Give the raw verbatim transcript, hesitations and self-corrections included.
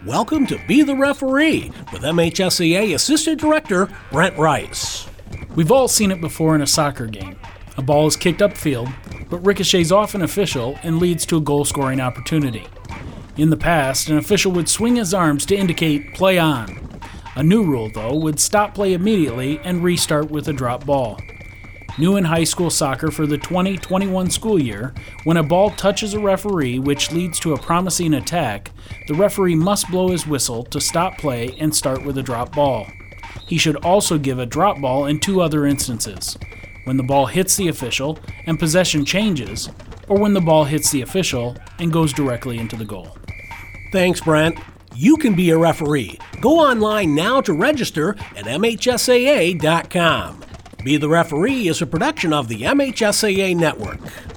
Welcome to Be the Referee with M H S A A Assistant Director Brent Rice. We've all seen it before in a soccer game. A ball is kicked upfield, but ricochets off an official and leads to a goal-scoring opportunity. In the past, an official would swing his arms to indicate play on. A new rule, though, would stop play immediately and restart with a drop ball. New in high school soccer for the twenty twenty-one school year, when a ball touches a referee which leads to a promising attack, the referee must blow his whistle to stop play and start with a drop ball. He should also give a drop ball in two other instances: when the ball hits the official and possession changes, or when the ball hits the official and goes directly into the goal. Thanks, Brent. You can be a referee. Go online now to register at M H S A A dot com. Be the Referee is a production of the M H S A A Network.